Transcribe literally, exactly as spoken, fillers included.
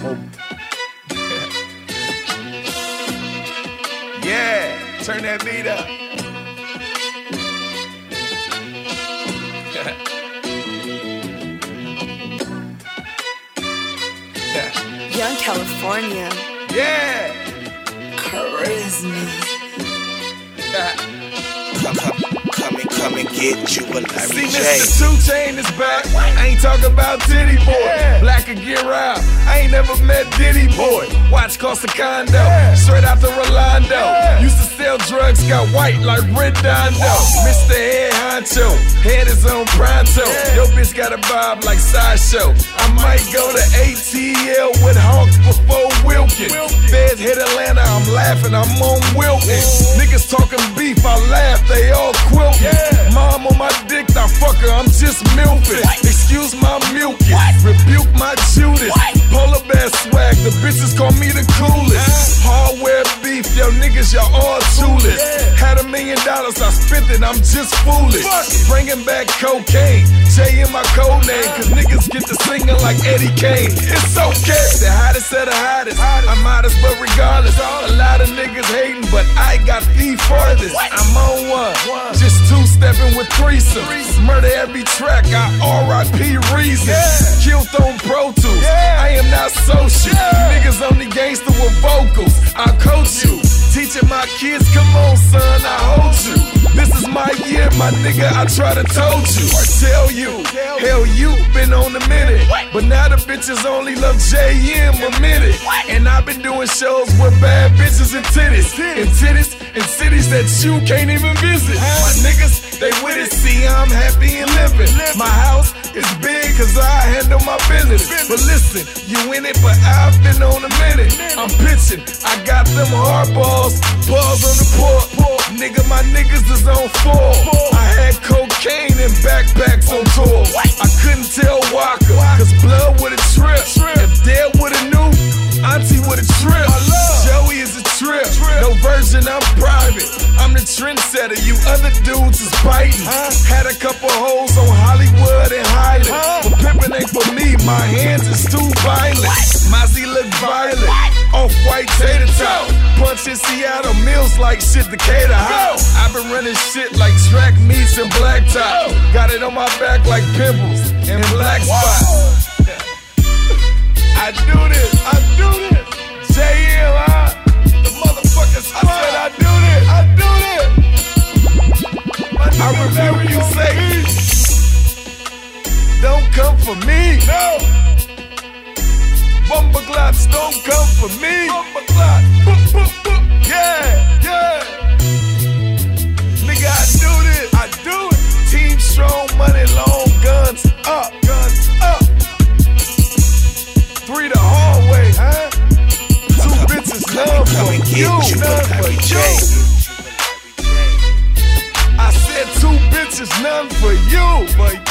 Yeah, turn that beat up. Young California. Yeah. Charisma. Come, come, come and come and get you a Larry See, J. Mister Two Chain is back. I ain't talking about Diddy Boy. Black or get out. I ain't never met Diddy Boy. Watch cost a condo. Straight out to Rolando. Used to sell drugs, got white like Redondo. Mister Head Honcho. Head is on pronto. Yo bitch got a vibe like Sideshow. I might go to A T L with Hawks before Wilkin. Feds hit Atlanta, I'm laughing, I'm on Wilkin. Niggas talking beef, I laugh, they all quilting. Mom on my dick, I fuck her, I'm just milking. Excuse my milking, rebuke my Judas. Polar bear swag, the bitches call me the coolest. Hardware beef, yo niggas, y'all all toolers. Had a million dollars, I spent it, I'm just foolish. Bringing back cocaine, J in my code name, cause niggas get to singing like Eddie Kane. It's okay, the hottest of the hottest. I'm modest, but regardless, a lot of niggas hating, but I got the farthest. I'm on one, just two-stepping with threesome. Murder every track, I R I P reason. Killed on Pro Tools, I am not social. Niggas only gangster with vocals, I coach you. Teaching my kids, come on son, I hold you. This is my year, my nigga, I try to told you or tell you. Hell, you been on a minute, but now the bitches only love J M a minute. And I've been doing shows with bad bitches and titties, and titties in cities that you can't even visit. My niggas, they with it, see I'm happy and living. My house is big cause I handle my business. But listen, you in it, but I've been on a minute. I'm pitching, I got them hard balls, balls on the port. Nigga, my niggas is on four. I had cocaine and backpacks on tour. I couldn't tell Walker, cause blood with a trip. If Dad would've knew, Auntie would've tripped. Joey is a trip, no virgin, I'm private. I'm the trendsetter, you other dudes is biting. Had a couple hoes on Hollywood and Highland, but pimpin' ain't for me, my hands is too violent. Mozzie look violent, off-white tater tot. Punch in Seattle, meals like shit, Decatur house. I've been running shit like track meets and blacktop. Got it on my back like pimples and black spots. I do this, I do this. J M, huh? The motherfuckers, I said I do this, I do this. I review you say, don't come for me. No. Bumperglots don't come for me. Bumperglots, boop, boop, boop. Yeah, yeah. Nigga, I do this, I do it. Team strong, money long, guns up, guns up. Three the hard way, huh? Two bitches love for you, none for you. I said two bitches, none for you, but